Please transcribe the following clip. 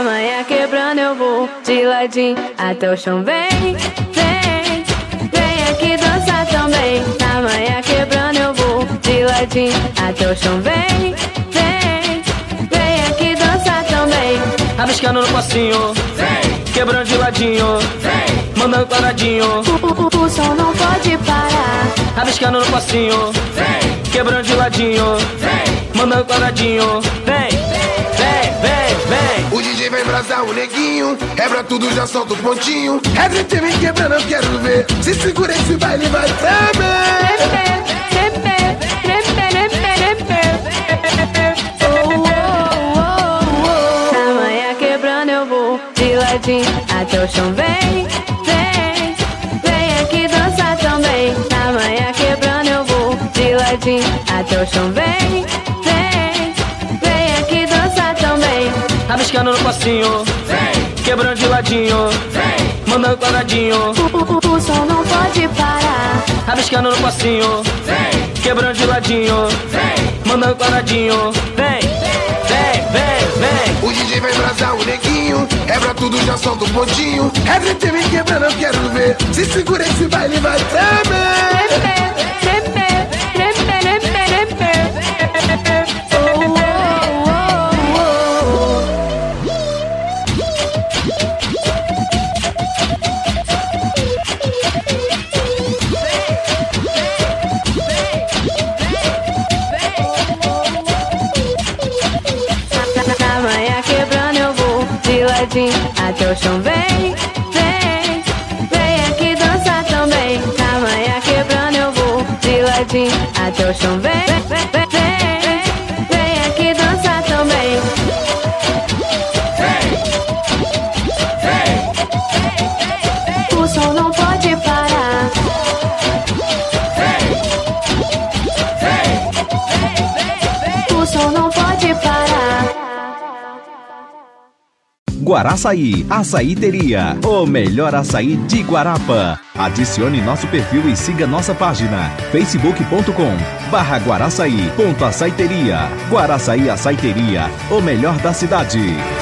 Tamanha quebrando eu vou de ladinho até o chão. Vem, vem, vem aqui dançar também. Tamanha quebrando eu vou de ladinho até o chão. Vem, vem, vem aqui dançar também. Rabiscando no passinho, vem, quebrando de ladinho, vem, mandando quadradinho. O som não pode parar. Rabiscando no passinho, vem, quebrando de ladinho, vem, mandando quadradinho. Vem, vem, vem, vem. O DJ vai embrasar o neguinho, quebra tudo, já solta o pontinho. É drift me quebrando, eu quero ver. Se segura esse baile vai tremer. Tamanha quebrando eu vou de ladinho até o chão. Vem, vem, vem aqui dançar também. Tamanha quebrando eu vou de ladinho até o chão. Vem, vem, vem aqui dançar também. Rabiscando no passinho, vem, quebrando de ladinho, vem, mandando quadradinho. O som não pode parar. Rabiscando no passinho, vem, quebrando de ladinho, vem, mandando quadradinho. Vem, vem, vem, vem. O DJ vai embrasar o neguinho, quebra tudo, já solta o pontinho. É drift me quebrando, eu quero ver. Se segura esse baile vai tremer. Tamanha quebrando eu vou de ladinho até o chão. Vem, vem, vem aqui dançar também. Tamanha quebrando eu vou de ladinho até o chão. Vem, vem, vem, vem, vem aqui dançar também. O som não pode parar. O som não pode parar. Guaraçaí, Açaíteria, o melhor açaí de Guarapa. Adicione nosso perfil e siga nossa página facebook.com/guaraçaí.açaiteria. Guaraçaí Açaiteria, o melhor da cidade.